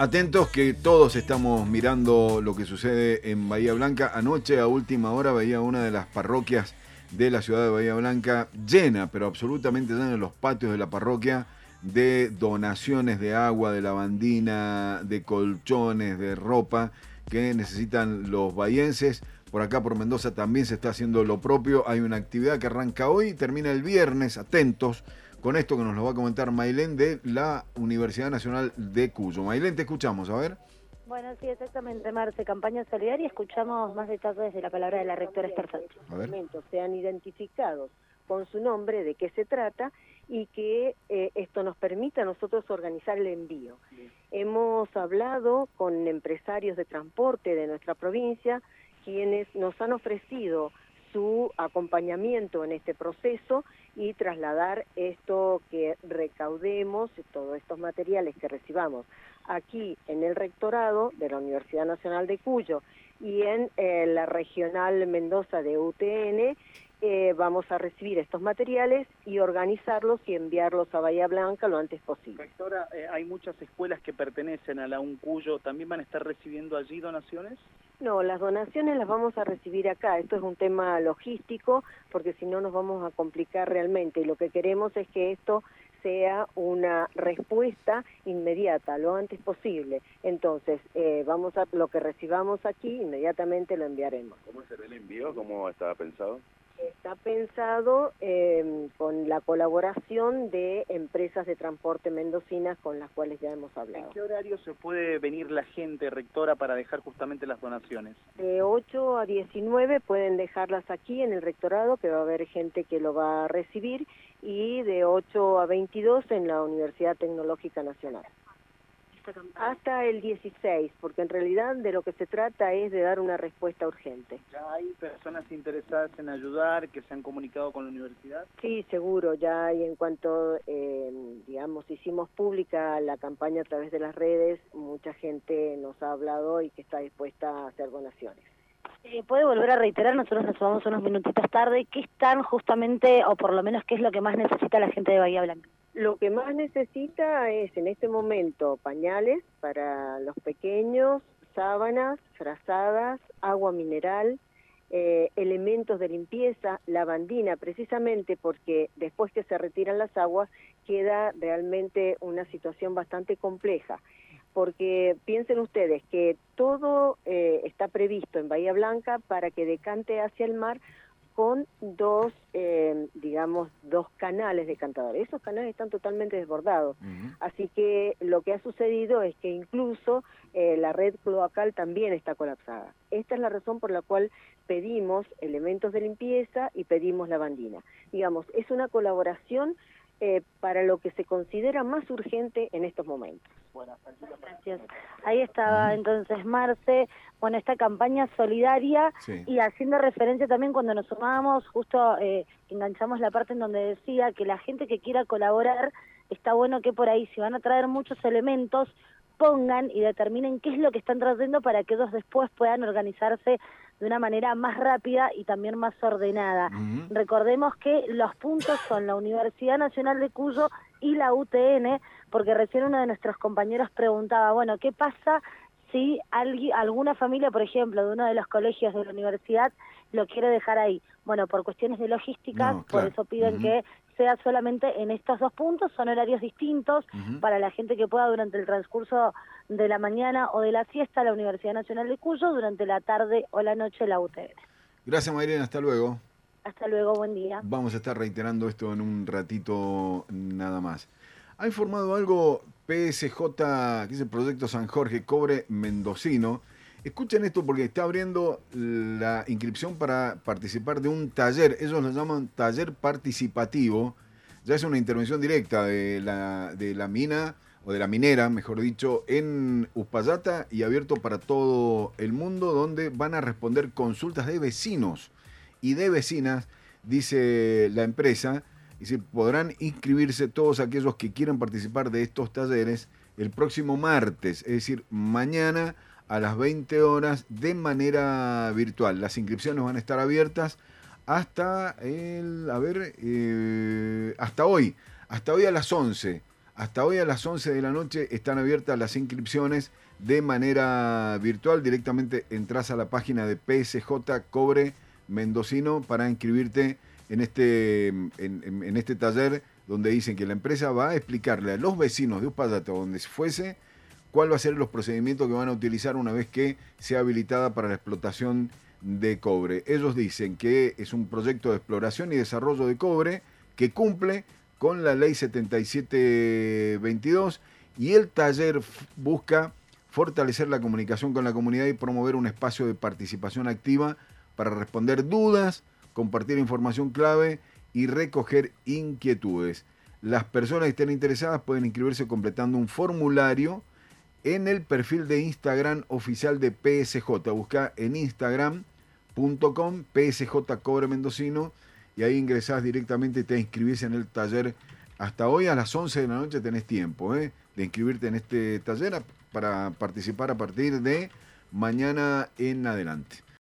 Atentos que todos estamos mirando lo que sucede en Bahía Blanca. Anoche a última hora veía una de las parroquias de la ciudad de Bahía Blanca llena, pero absolutamente llena, los patios de la parroquia, de donaciones de agua, de lavandina, de colchones, de ropa que necesitan los bahienses. Por acá por Mendoza también se está haciendo lo propio. Hay una actividad que arranca hoy y termina el viernes. Atentos con esto que nos lo va a comentar Maylén de la Universidad Nacional de Cuyo. Maylén, te escuchamos, a ver. Bueno, sí, exactamente, Marce, campaña solidaria. Escuchamos más detalles de la palabra de la rectora Esther Sánchez. Los elementos sean identificados con su nombre, de qué se trata, y que esto nos permita a nosotros organizar el envío. Hemos hablado con empresarios de transporte de nuestra provincia, quienes nos han ofrecido su acompañamiento en este proceso y trasladar esto que recaudemos, todos estos materiales que recibamos aquí en el rectorado de la Universidad Nacional de Cuyo y en la regional Mendoza de UTN. Vamos a recibir estos materiales y organizarlos y enviarlos a Bahía Blanca lo antes posible. Rectora, hay muchas escuelas que pertenecen a la UNCuyo, ¿también van a estar recibiendo allí donaciones? No, las donaciones las vamos a recibir acá. Esto es un tema logístico, porque si no nos vamos a complicar realmente. Y lo que queremos es que esto sea una respuesta inmediata, lo antes posible. Entonces, lo que recibamos aquí, inmediatamente lo enviaremos. ¿Cómo será el envío? ¿Cómo estaba pensado? Está pensado con la colaboración de empresas de transporte mendocinas con las cuales ya hemos hablado. ¿En qué horario se puede venir la gente, rectora, para dejar justamente las donaciones? De 8 a 19 pueden dejarlas aquí en el rectorado, que va a haber gente que lo va a recibir, y de 8 a 22 en la Universidad Tecnológica Nacional. Hasta el 16, porque en realidad de lo que se trata es de dar una respuesta urgente. ¿Ya hay personas interesadas en ayudar, que se han comunicado con la universidad? Sí, seguro, ya hay. En cuanto, hicimos pública la campaña a través de las redes, mucha gente nos ha hablado y que está dispuesta a hacer donaciones. ¿Puede volver a reiterar, nosotros nos vamos unos minutitos tarde, qué están justamente, o por lo menos qué es lo que más necesita la gente de Bahía Blanca? Lo que más necesita es en este momento pañales para los pequeños, sábanas, frazadas, agua mineral, elementos de limpieza, lavandina, precisamente porque después que se retiran las aguas queda realmente una situación bastante compleja. Porque piensen ustedes que todo está previsto en Bahía Blanca para que decante hacia el mar con dos canales decantadores. Esos canales están totalmente desbordados. Así que lo que ha sucedido es que incluso la red cloacal también está colapsada. Esta es la razón por la cual pedimos elementos de limpieza y pedimos lavandina. Digamos, es una colaboración para lo que se considera más urgente en estos momentos. Bueno, gracias. Ahí estaba entonces Marce, bueno, esta campaña solidaria, sí. Y haciendo referencia también cuando nos sumábamos, justo enganchamos la parte en donde decía que la gente que quiera colaborar, está bueno que por ahí, si van a traer muchos elementos, pongan y determinen qué es lo que están trayendo para que ellos después puedan organizarse de una manera más rápida y también más ordenada. Recordemos que los puntos son la Universidad Nacional de Cuyo y la UTN, porque recién uno de nuestros compañeros preguntaba, bueno, ¿qué pasa si alguna familia, por ejemplo, de uno de los colegios de la universidad lo quiere dejar ahí? Bueno, por cuestiones de logística, no, claro. Por eso piden que sea solamente en estos dos puntos, son horarios distintos para la gente que pueda durante el transcurso de la mañana o de la siesta la Universidad Nacional de Cuyo, durante la tarde o la noche la UTN. Gracias, Mayrena, hasta luego. Hasta luego, buen día. Vamos a estar reiterando esto en un ratito nada más. Ha informado algo PSJ, que es el Proyecto San Jorge, Cobre Mendocino. Escuchen esto porque está abriendo la inscripción para participar de un taller. Ellos lo llaman taller participativo. Ya es una intervención directa de la mina, o de la minera, mejor dicho, en Uspallata y abierto para todo el mundo, donde van a responder consultas de vecinos y de vecinas, dice la empresa. Y podrán inscribirse todos aquellos que quieran participar de estos talleres el próximo martes, es decir, mañana a las 20 horas de manera virtual. Las inscripciones van a estar abiertas hasta hoy a las 11. hasta hoy a las 11 de la noche están abiertas las inscripciones de manera virtual. Directamente entras a la página de PSJ Cobre Mendocino para inscribirte en este taller, donde dicen que la empresa va a explicarle a los vecinos de Uspallata, donde fuese, cuál va a ser los procedimientos que van a utilizar una vez que sea habilitada para la explotación de cobre. Ellos dicen que es un proyecto de exploración y desarrollo de cobre que cumple con la ley 7722, y el taller busca fortalecer la comunicación con la comunidad y promover un espacio de participación activa para responder dudas, compartir información clave y recoger inquietudes. Las personas que estén interesadas pueden inscribirse completando un formulario en el perfil de Instagram oficial de PSJ. Busca en instagram.com PSJ Cobre Mendocino y ahí ingresás directamente y te inscribís en el taller. Hasta hoy a las 11 de la noche tenés tiempo de inscribirte en este taller para participar a partir de mañana en adelante.